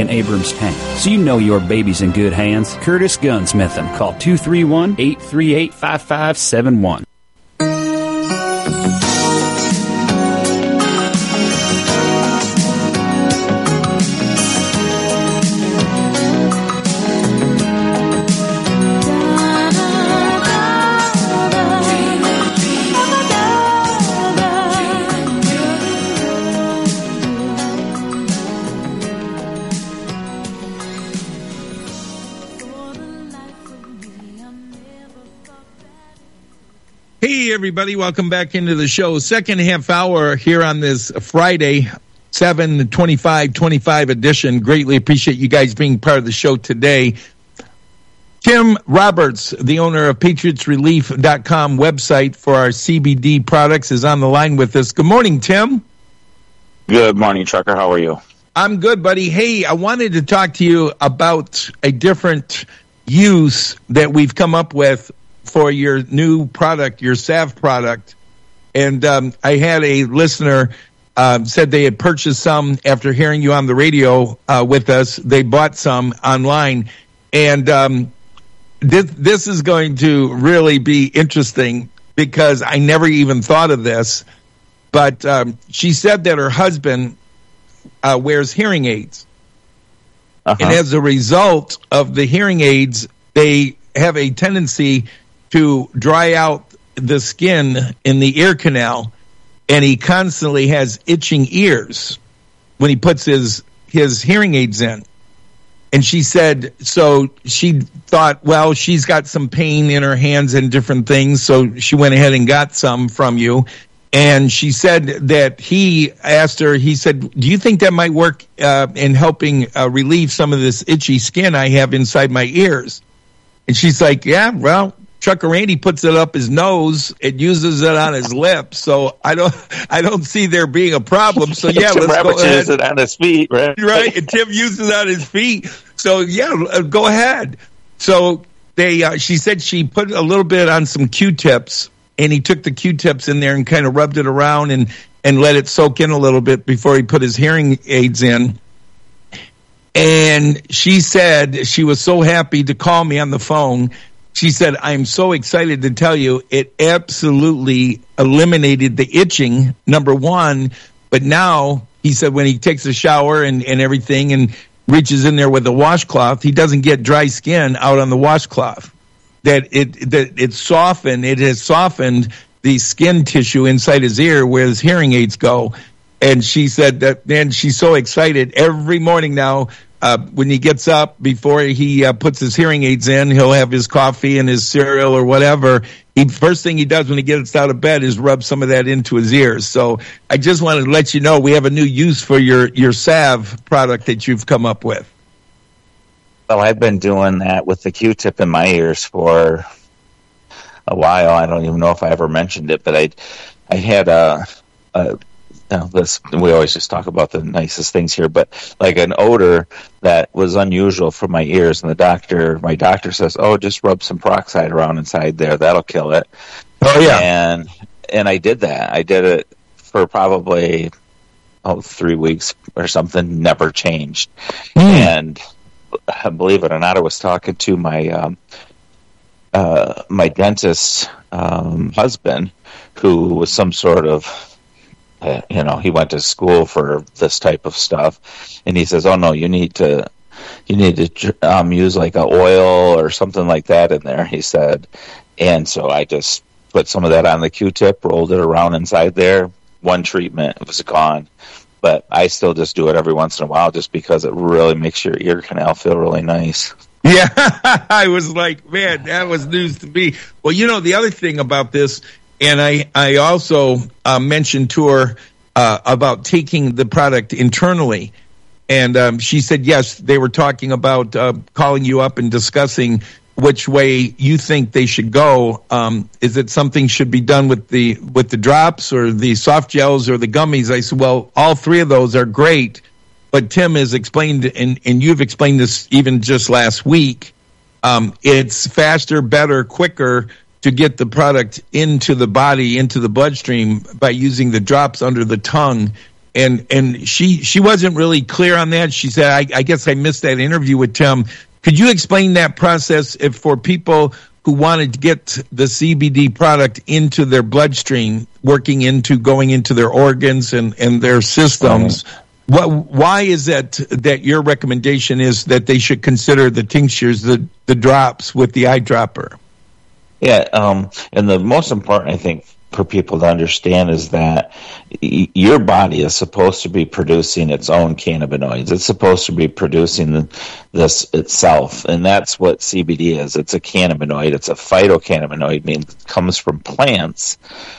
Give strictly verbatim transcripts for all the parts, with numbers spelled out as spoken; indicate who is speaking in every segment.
Speaker 1: in Abrams Tank. So you know your baby's in good hands. Curtis Gunsmithing. Call two three one, eight three eight, five five seven one.
Speaker 2: Hey, everybody. Welcome back into the show. Second half hour here on this Friday, seven twenty-five twenty-five edition. Greatly appreciate you guys being part of the show today. Tim Roberts, the owner of Patriots Relief dot com website for our C B D products, is on the line with us. Good morning, Tim.
Speaker 3: Good morning, Trucker. How are you?
Speaker 2: I'm good, buddy. Hey, I wanted to talk to you about a different use that we've come up with for your new product, your salve product. And um, I had a listener uh, said they had purchased some after hearing you on the radio uh, with us. They bought some online. And um, this, this is going to really be interesting because I never even thought of this. But um, she said that her husband uh, wears hearing aids. Uh-huh. And as a result of the hearing aids, they have a tendency to dry out the skin in the ear canal, and he constantly has itching ears when he puts his his hearing aids in. And she said, so she thought, well, she's got some pain in her hands and different things, so she went ahead and got some from you. And she said that he asked her, he said, do you think that might work uh, in helping uh, relieve some of this itchy skin I have inside my ears? And she's like, yeah, well, Trucker Randy puts it up his nose and uses it on his lips, so I don't, I don't see there being a problem. So yeah,
Speaker 3: Tim
Speaker 2: let's
Speaker 3: Roberts
Speaker 2: go ahead.
Speaker 3: uses it on his feet, right?
Speaker 2: Right, and Tim uses it on his feet. So yeah, go ahead. So they, uh, she said she put a little bit on some Q-tips, and he took the Q-tips in there and kind of rubbed it around and and let it soak in a little bit before he put his hearing aids in. And she said she was so happy to call me on the phone. She said, I'm so excited to tell you it absolutely eliminated the itching, number one. But now, he said, when he takes a shower and, and everything and reaches in there with a washcloth, he doesn't get dry skin out on the washcloth. That it that it softened, it has softened the skin tissue inside his ear where his hearing aids go. And she said that, man, she's so excited. Every morning now, Uh, when he gets up, before he uh, puts his hearing aids in, he'll have his coffee and his cereal or whatever. He, first thing he does when he gets out of bed is rub some of that into his ears. So I just wanted to let you know we have a new use for your, your salve product that you've come up with.
Speaker 3: Well, I've been doing that with the Q-tip in my ears for a while. I don't even know if I ever mentioned it, but I I had a... a You know, this, we always just talk about the nicest things here, but like an odor that was unusual for my ears, and the doctor, my doctor says, "Oh, just rub some peroxide around inside there; that'll kill it."
Speaker 2: Oh yeah,
Speaker 3: and and I did that. I did it for probably oh three weeks or something. Never changed, mm. and believe it or not, I was talking to my um, uh, my dentist um, husband, who was some sort of Uh, you know, he went to school for this type of stuff, and he says, "Oh no, you need to, you need to um, use like a oil or something like that in there." He said, and so I just put some of that on the Q-tip, rolled it around inside there. One treatment, it was gone. But I still just do it every once in a while, just because it really makes your ear canal feel really nice.
Speaker 2: Yeah, I was like, man, that was news to me. Well, you know, the other thing about this. And I, I also uh, mentioned to her uh, about taking the product internally. And um, she said, yes, they were talking about uh, calling you up and discussing which way you think they should go. Um, is it something should be done with the with the drops or the soft gels or the gummies? I said, well, all three of those are great. But Tim has explained, and, and you've explained this even just last week, um, it's faster, better, quicker to get the product into the body, into the bloodstream by using the drops under the tongue. and and she she wasn't really clear on that. She said, I, I guess I missed that interview with Tim. Could you explain that process if for people who wanted to get the C B D product into their bloodstream, working into going into their organs and, and their systems? Mm-hmm. What, why is that that your recommendation is that they should consider the tinctures, the, the drops with the eyedropper?
Speaker 3: Yeah, um, and the most important, I think, for people to understand is that y- your body is supposed to be producing its own cannabinoids. It's supposed to be producing the, this itself, and that's what C B D is. It's a cannabinoid. It's a phytocannabinoid, means it comes from plants.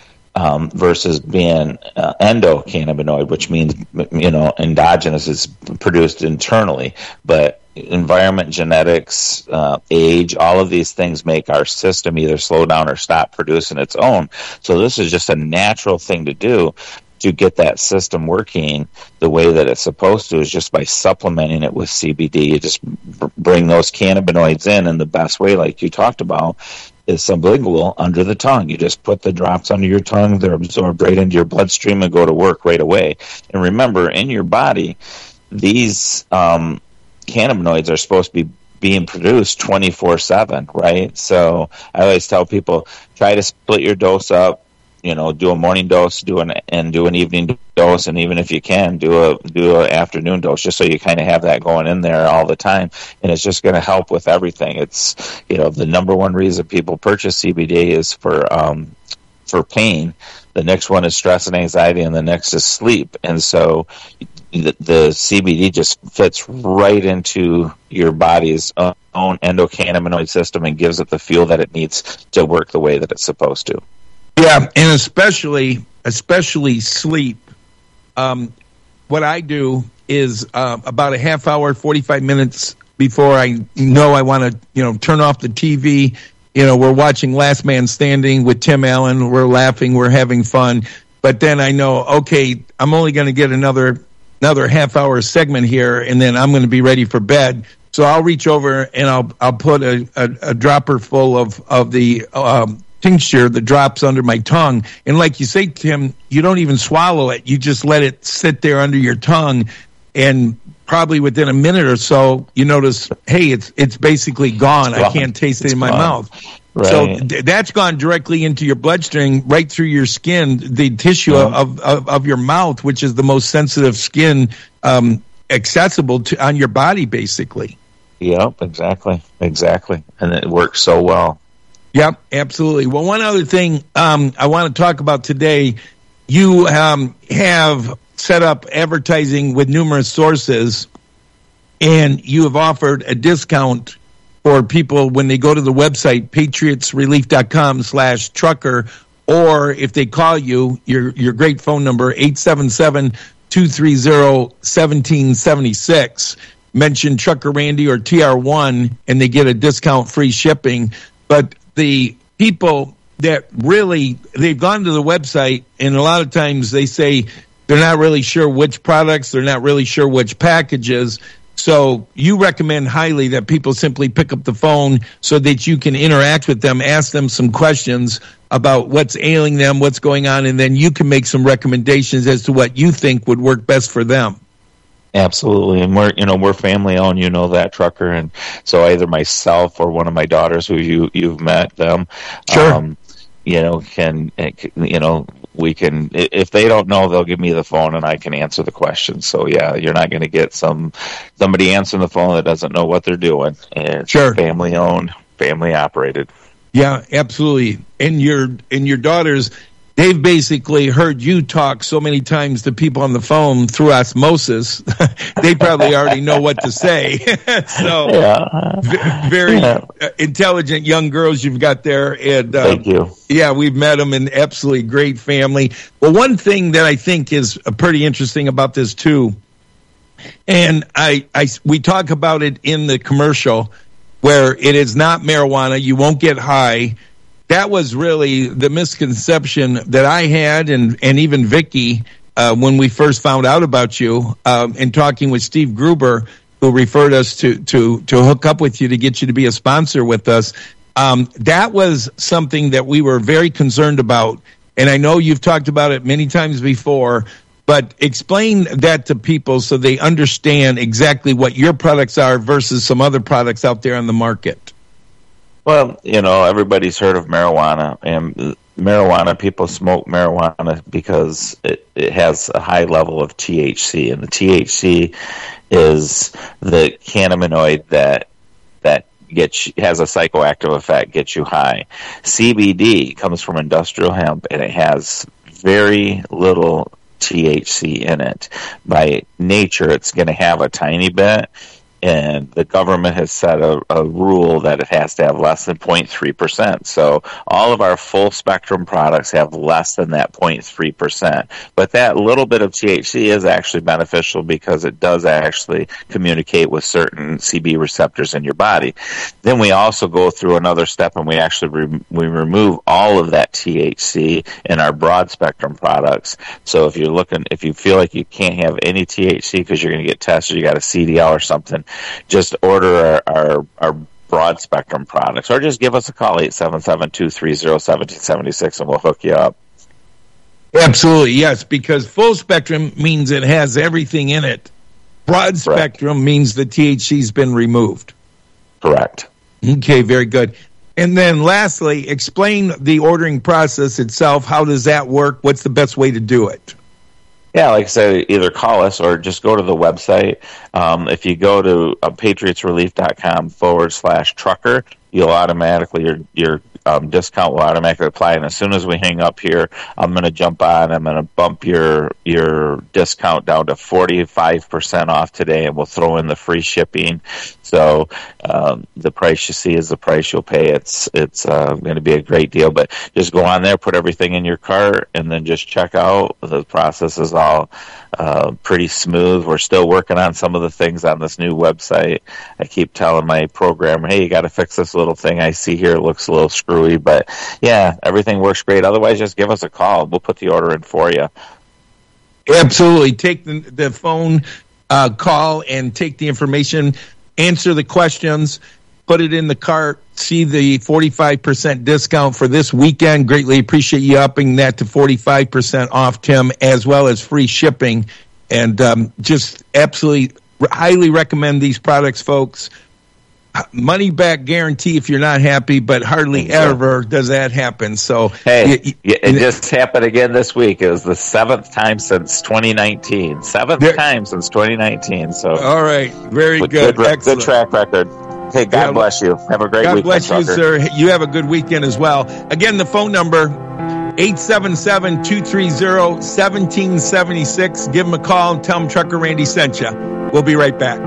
Speaker 3: Um, versus being uh, endocannabinoid, which means, you know, endogenous is produced internally. But environment, genetics, uh, age, all of these things make our system either slow down or stop producing its own. So this is just a natural thing to do to get that system working the way that it's supposed to, is just by supplementing it with C B D. You just b- bring those cannabinoids in, and the best way, like you talked about, is sublingual, under the tongue. You just put the drops under your tongue, they're absorbed right into your bloodstream and go to work right away. And remember, in your body, these um, cannabinoids are supposed to be being produced twenty-four seven, right? So I always tell people, try to split your dose up, you know, do a morning dose, do an and do an evening dose, and even if you can, do a do an afternoon dose, just so you kind of have that going in there all the time, and it's just going to help with everything. It's, you know, the number one reason people purchase C B D is for um, for pain. The next one is stress and anxiety, and the next is sleep. And so the, the C B D just fits right into your body's own endocannabinoid system and gives it the fuel that it needs to work the way that it's supposed to.
Speaker 2: Yeah, and especially especially sleep. Um, what I do is uh, about a half hour, forty-five minutes before I know I want to, you know, turn off the T V. You know, we're watching Last Man Standing with Tim Allen. We're laughing. We're having fun. But then I know, okay, I'm only going to get another another half hour segment here, and then I'm going to be ready for bed. So I'll reach over and I'll I'll put a, a, a dropper full of of the um, tincture, the drops under my tongue. And like you say, Tim, you don't even swallow it. You just let it sit there under your tongue, and probably within a minute or so, you notice, hey, it's it's basically gone.
Speaker 3: It's gone.
Speaker 2: I can't taste
Speaker 3: it's
Speaker 2: it in my
Speaker 3: gone.
Speaker 2: mouth.
Speaker 3: Right.
Speaker 2: So th- that's gone directly into your bloodstream, right through your skin, the tissue
Speaker 3: Yeah.
Speaker 2: of, of, of your mouth, which is the most sensitive skin um, accessible to on your body, basically.
Speaker 3: Yep, exactly, exactly. And it works so well.
Speaker 2: Yep, absolutely. Well, one other thing um, I want to talk about today, you um, have set up advertising with numerous sources, and you have offered a discount for people when they go to the website, patriotsrelief.com slash trucker, or if they call you, your your great phone number, eight seven seven, two three zero, one seven seven six. Mention Trucker Randy or T R one, and they get a discount, free shipping. But the people that really, they've gone to the website, and a lot of times they say they're not really sure which products, they're not really sure which packages. So you recommend highly that people simply pick up the phone so that you can interact with them, ask them some questions about what's ailing them, what's going on, and then you can make some recommendations as to what you think would work best for them.
Speaker 3: Absolutely, and we're you know we're family owned, you know that, Trucker, and so either myself or one of my daughters, who you you've met them,
Speaker 2: sure,
Speaker 3: um, you know can you know we can, if they don't know, they'll give me the phone and I can answer the questions. So yeah, you're not going to get some somebody answering the phone that doesn't know what they're doing. It's
Speaker 2: sure,
Speaker 3: family owned, family operated. Yeah,
Speaker 2: absolutely. And your and your daughters, they've basically heard you talk so many times to people on the phone through osmosis. They probably already know what to say. So,
Speaker 3: yeah.
Speaker 2: v- very yeah. intelligent young girls you've got there. And uh,
Speaker 3: thank you.
Speaker 2: Yeah, we've met them, and absolutely great family. Well, one thing that I think is pretty interesting about this too, and I, I we talk about it in the commercial, where it is not marijuana. You won't get high. That was really the misconception that I had, and, and even Vicky, uh, when we first found out about you, um, and talking with Steve Gruber, who referred us to, to, to hook up with you to get you to be a sponsor with us. Um, that was something that we were very concerned about. And I know you've talked about it many times before, But explain that to people so they understand exactly what your products are versus some other products out there on the market.
Speaker 3: Well, you know, everybody's heard of marijuana, and marijuana, people smoke marijuana because it, it has a high level of T H C, and the T H C is the cannabinoid that that gets has a psychoactive effect, gets you high. C B D comes from industrial hemp, and it has very little T H C in it. By nature, it's going to have a tiny bit, and the government has set a, a rule that it has to have less than zero point three percent. So all of our full spectrum products have less than that zero point three percent. But that little bit of T H C is actually beneficial because it does actually communicate with certain C B receptors in your body. Then we also go through another step, and we actually re- we remove all of that T H C in our broad spectrum products. So if you're looking, if you feel like you can't have any T H C because you're going to get tested, you got a C D L or something, just order our, our, our broad spectrum products, or just give us a call, eight seven seven, two three zero, one seven seven six, and we'll hook you up.
Speaker 2: Absolutely, yes, because full spectrum means it has everything in it. Broad spectrum Correct. Means the T H C's been removed.
Speaker 3: Correct.
Speaker 2: Okay, very good. And then lastly, explain the ordering process itself. How does that work? What's the best way to do it?
Speaker 3: Yeah, like I said, either call us or just go to the website. Um, if you go to uh, patriotsrelief.com forward slash trucker, you'll automatically, your your um, discount will automatically apply. And as soon as we hang up here, I'm going to jump on. I'm going to bump your your discount down to forty-five percent off today, and we'll throw in the free shipping. So um, the price you see is the price you'll pay. It's it's uh, going to be a great deal. But just go on there, put everything in your cart, and then just check out. The process is all uh, pretty smooth. We're still working on some of the things on this new website. I keep telling my programmer, hey, you got to fix this little thing I see here. It looks a little screwy. But, yeah, everything works great. Otherwise, just give us a call. We'll put the order in for you.
Speaker 2: Absolutely. Take the, the phone uh, call and take the information. Answer the questions, put it in the cart, see the forty-five percent discount for this weekend. Greatly appreciate you upping that to forty-five percent off, Tim, as well as free shipping. And um, just absolutely highly recommend these products, folks. Money back guarantee if you're not happy, but hardly ever does that happen. So
Speaker 3: hey, y- y- it just happened again this week. It was the seventh time since twenty nineteen. Seventh there, time since twenty nineteen. So
Speaker 2: all right, very good,
Speaker 3: good,
Speaker 2: good,
Speaker 3: good track record. Hey, God yeah, bless you. Have a great
Speaker 2: God
Speaker 3: weekend.
Speaker 2: God bless you,
Speaker 3: Tucker.
Speaker 2: sir. You have a good weekend as well. Again, the phone number eight seven seven, two three zero, one seven seven six. Give them a call and tell them Trucker Randy sent you. We'll be right back.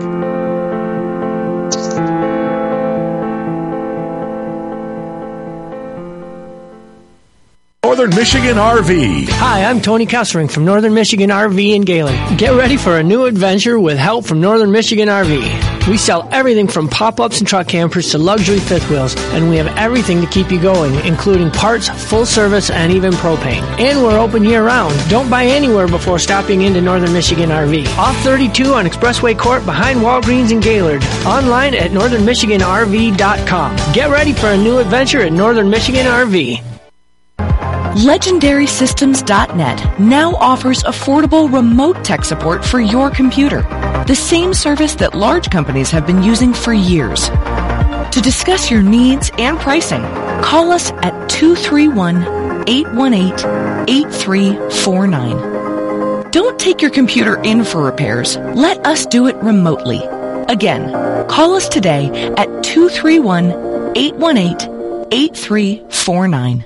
Speaker 4: Northern Michigan R V.
Speaker 5: Hi, I'm Tony Kessering from Northern Michigan R V in Galen. Get ready for a new adventure with help from Northern Michigan R V. We sell everything from pop-ups and truck campers to luxury fifth wheels, and we have everything to keep you going, including parts, full service, and even propane. And we're open year-round. Don't buy anywhere before stopping into Northern Michigan R V. Off thirty-two on Expressway Court behind Walgreens in Gaylord. Online at northern michigan r v dot com. Get ready for a new adventure at Northern Michigan R V.
Speaker 6: Legendary Systems dot net now offers affordable remote tech support for your computer, the same service that large companies have been using for years. To discuss your needs and pricing, call us at two three one, eight one eight, eight three four nine. Don't take your computer in for repairs. Let us do it remotely. Again, call us today at two three one, eight one eight, eight three four nine.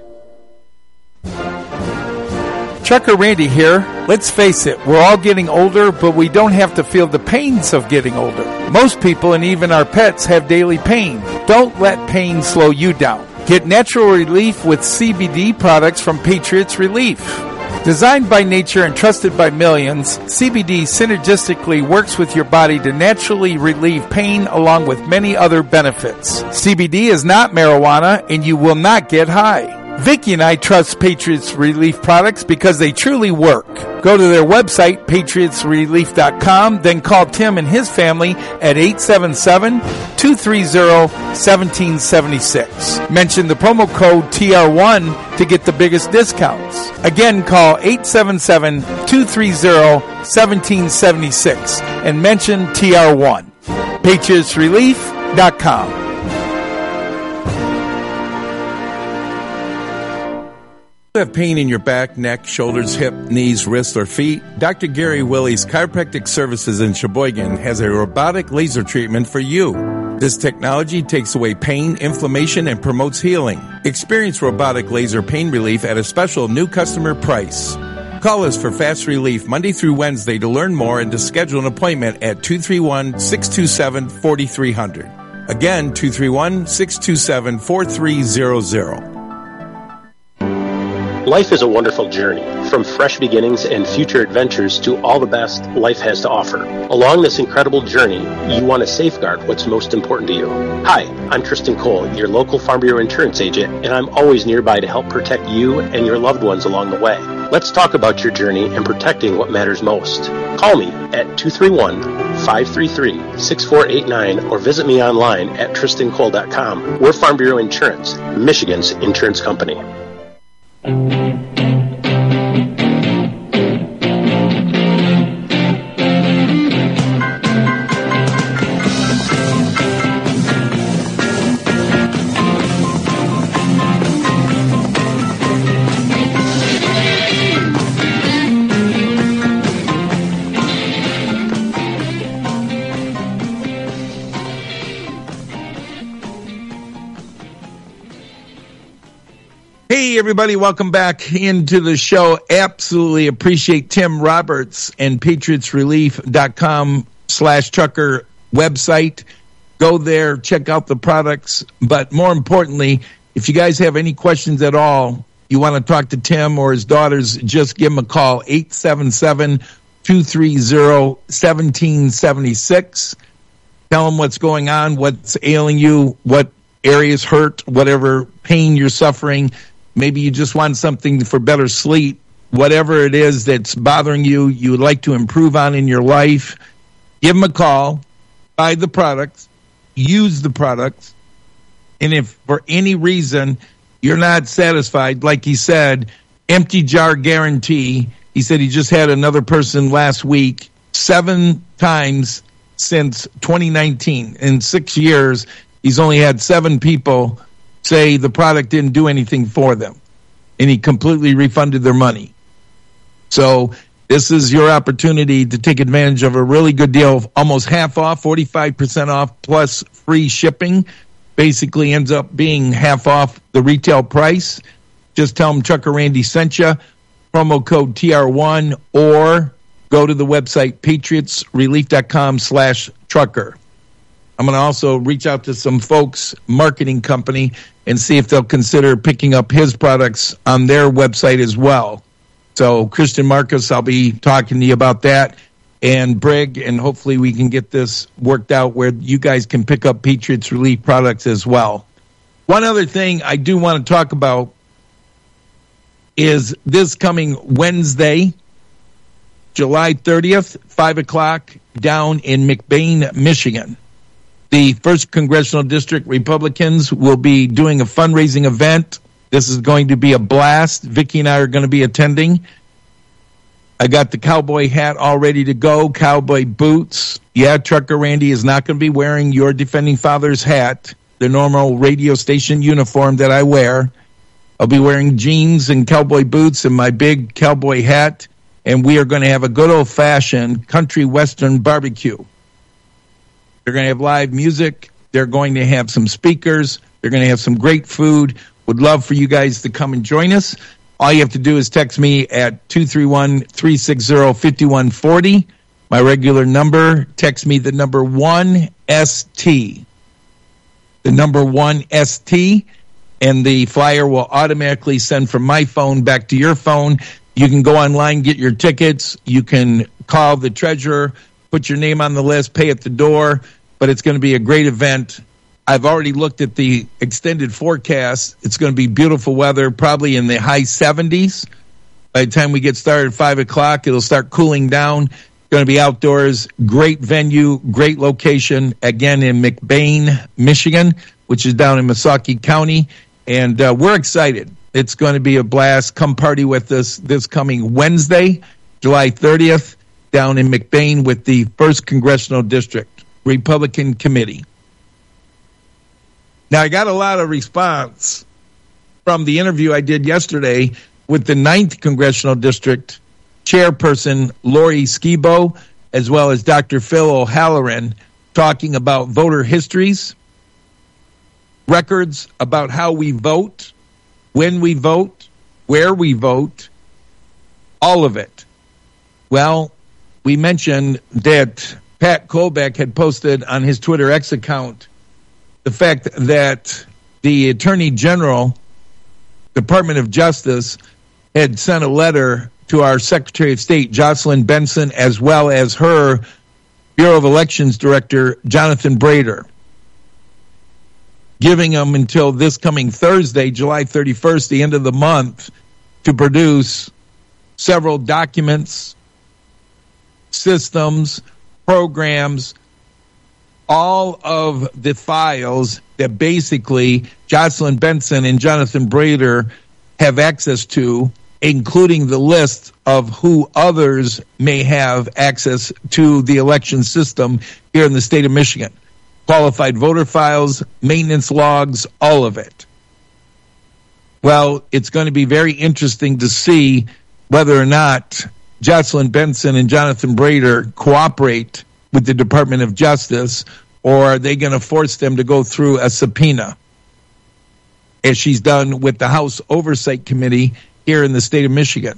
Speaker 7: Trucker Randy here. Let's face it, we're all getting older, but we don't have to feel the pains of getting older. Most people and even our pets have daily pain. Don't let pain slow you down. Get natural relief with C B D products from Patriots Relief. Designed by nature and trusted by millions, C B D synergistically works with your body to naturally relieve pain along with many other benefits. C B D is not marijuana and you will not get high. Vicki and I trust Patriots Relief products because they truly work. Go to their website, patriots relief dot com, then call Tim and his family at eight seven seven, two three zero, one seven seven six. Mention the promo code T R one to get the biggest discounts. Again, call eight seven seven, two three zero, one seven seven six and mention T R one. patriots relief dot com.
Speaker 2: You have pain in your back, neck, shoulders, hip, knees, wrists, or feet? Doctor Gary Willie's Chiropractic Services in Sheboygan has a robotic laser treatment for you. This technology takes away pain, inflammation, and promotes healing. Experience robotic laser pain relief at a special new customer price. Call us for fast relief Monday through Wednesday to learn more and to schedule an appointment at two three one, six two seven, four three zero zero. Again, two three one, six two seven, four three zero zero.
Speaker 4: Life is a wonderful journey, from fresh beginnings and future adventures to all the best life has to offer. Along this incredible journey, you want to safeguard what's most important to you. Hi, I'm Tristan Cole, your local Farm Bureau insurance agent, and I'm always nearby to help protect you and your loved ones along the way. Let's talk about your journey and protecting what matters most. Call me at two three one, five three three, six four eight nine or visit me online at tristan cole dot com. We're Farm Bureau Insurance, Michigan's insurance company.
Speaker 2: Hey, everybody, welcome back into the show. Absolutely appreciate Tim Roberts and patriots relief dot com slash trucker website. Go there, check out the products. But more importantly, if you guys have any questions at all, you want to talk to Tim or his daughters, just give them a call, eight seven seven, two three zero, one seven seven six. Tell them what's going on, what's ailing you, what areas hurt, whatever pain you're suffering. Maybe you just want something for better sleep. Whatever it is that's bothering you, you would like to improve on in your life, give them a call, buy the products, use the products, and if for any reason you're not satisfied, like he said, empty jar guarantee. He said he just had another person last week, seven times since twenty nineteen. In six years, he's only had seven people say the product didn't do anything for them, and he completely refunded their money. So this is your opportunity to take advantage of a really good deal of almost half off, forty-five percent off plus free shipping. Basically ends up being half off the retail price. Just tell them Trucker Randy sent you, promo code T R one, or go to the website patriots relief dot com slash trucker. I'm going to also reach out to some folks, marketing company, and see if they'll consider picking up his products on their website as well. So, Christian Marcus, I'll be talking to you about that, and Brig, and hopefully we can get this worked out where you guys can pick up Patriots Relief products as well. One other thing I do want to talk about is this coming Wednesday, July thirtieth, five o'clock, down in McBain, Michigan. The first Congressional District Republicans will be doing a fundraising event. This is going to be a blast. Vicki and I are going to be attending. I got the cowboy hat all ready to go, cowboy boots. Yeah, Trucker Randy is not going to be wearing your Defending Fathers hat, the normal radio station uniform that I wear. I'll be wearing jeans and cowboy boots and my big cowboy hat, and we are going to have a good old-fashioned country western barbecue. They're going to have live music. They're going to have some speakers. They're going to have some great food. Would love for you guys to come and join us. All you have to do is text me at two three one, three six zero, five one four zero. My regular number, text me the number one S T. The number one S T, and the flyer will automatically send from my phone back to your phone. You can go online, get your tickets. You can call the treasurer, put your name on the list, pay at the door, but it's going to be a great event. I've already looked at the extended forecast. It's going to be beautiful weather, probably in the high seventies. By the time we get started at five o'clock, it'll start cooling down. Going to be outdoors. Great venue, great location. Again, in McBain, Michigan, which is down in Missaukee County. And uh, we're excited. It's going to be a blast. Come party with us this coming Wednesday, July thirtieth, down in McBain with the first Congressional District Republican Committee. Now, I got a lot of response from the interview I did yesterday with the ninth Congressional District Chairperson Lori Skibo, as well as Doctor Phil O'Halloran, talking about voter histories, records about how we vote, when we vote, where we vote, all of it. Well, we mentioned that Pat Colbeck had posted on his Twitter X account the fact that the Attorney General, Department of Justice, had sent a letter to our Secretary of State, Jocelyn Benson, as well as her Bureau of Elections Director, Jonathan Brader, giving them until this coming Thursday, July thirty-first, the end of the month, to produce several documents, systems, programs, all of the files that basically Jocelyn Benson and Jonathan Brader have access to, including the list of who others may have access to the election system here in the state of Michigan. Qualified voter files, maintenance logs, all of it. Well, it's going to be very interesting to see whether or not Jocelyn Benson and Jonathan Brader cooperate with the Department of Justice, or are they going to force them to go through a subpoena, as she's done with the House Oversight Committee here in the state of Michigan.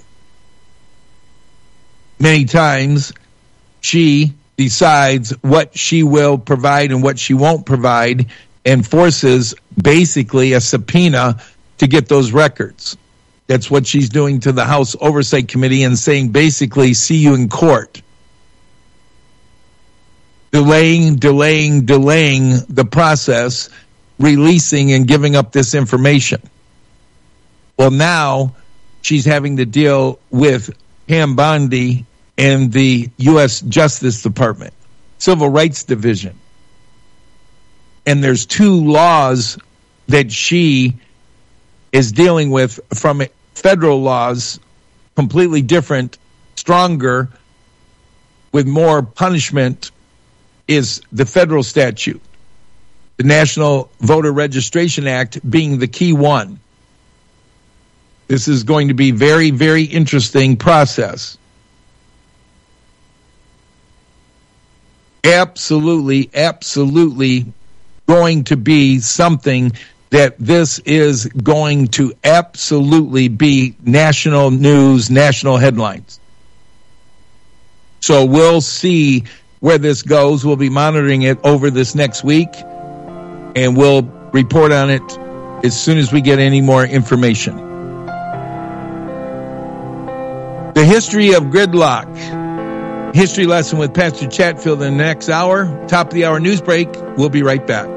Speaker 2: Many times, she decides what she will provide and what she won't provide, and forces basically a subpoena to get those records. That's what she's doing to the House Oversight Committee, and saying basically, see you in court. Delaying, delaying, delaying the process, releasing and giving up this information. Well, now she's having to deal with Pam Bondi and the U S Justice Department, Civil Rights Division. And there's two laws that she is dealing with from federal laws, completely different, stronger, with more punishment, is the federal statute. The National Voter Registration Act being the key one. This is going to be very, very interesting process. Absolutely, absolutely going to be something that this is going to absolutely be national news, national headlines. So we'll see where this goes. We'll be monitoring it over this next week, and we'll report on it as soon as we get any more information. The history of gridlock. History lesson with Pastor Chatfield in the next hour. Top of the hour news break. We'll be right back.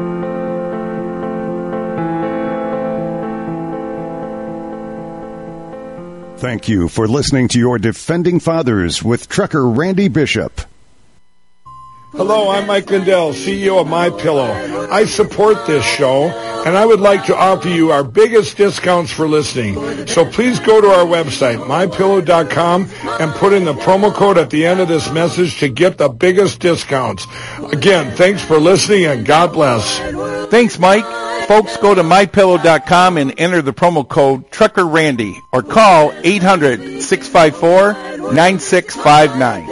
Speaker 8: Thank you for listening to your Defending Fathers with Trucker Randy Bishop.
Speaker 9: Hello, I'm Mike Lindell, C E O of MyPillow. I support this show, and I would like to offer you our biggest discounts for listening. So please go to our website, my pillow dot com, and put in the promo code at the end of this message to get the biggest discounts. Again, thanks for listening, and God bless.
Speaker 7: Thanks, Mike. Folks, go to my pillow dot com and enter the promo code Trucker Randy, or call eight hundred, six five four, nine six five nine.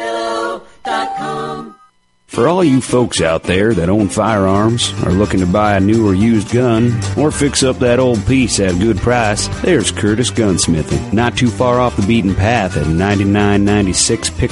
Speaker 1: For all you folks out there that own firearms, are looking to buy a new or used gun, or fix up that old piece at a good price, there's Curtis Gunsmithing. Not too far off the beaten path at ninety-nine ninety-six Pickle